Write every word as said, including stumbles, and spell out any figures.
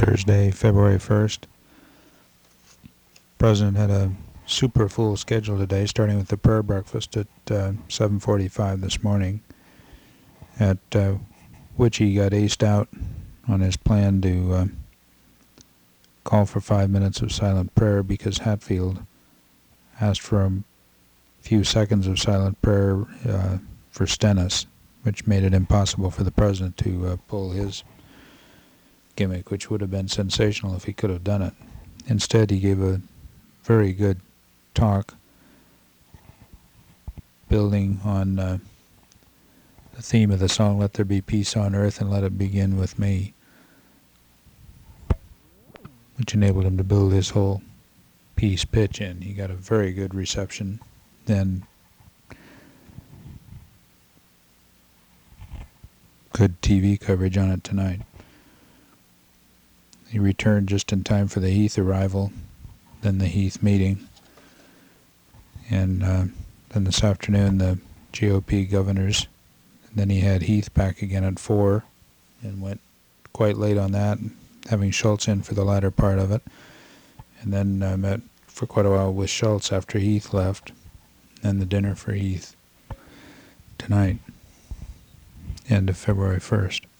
Thursday, February first. President had a super full schedule today, starting with the prayer breakfast at uh, seven forty-five this morning, at uh, which he got aced out on his plan to uh, call for five minutes of silent prayer because Hatfield asked for a few seconds of silent prayer uh, for Stennis, which made it impossible for the president to uh, pull his gimmick, which would have been sensational if he could have done it. Instead, he gave a very good talk building on uh, the theme of the song, "Let There Be Peace on Earth and Let It Begin With Me," which enabled him to build his whole piece pitch in. He got a very good reception, and good T V coverage on it tonight. He returned just in time for the Heath arrival, then the Heath meeting, and uh, then this afternoon the G O P governors. And then he had Heath back again at four and went quite late on that, having Schultz in for the latter part of it, and then uh, met for quite a while with Schultz after Heath left, and the dinner for Heath tonight, end of February first.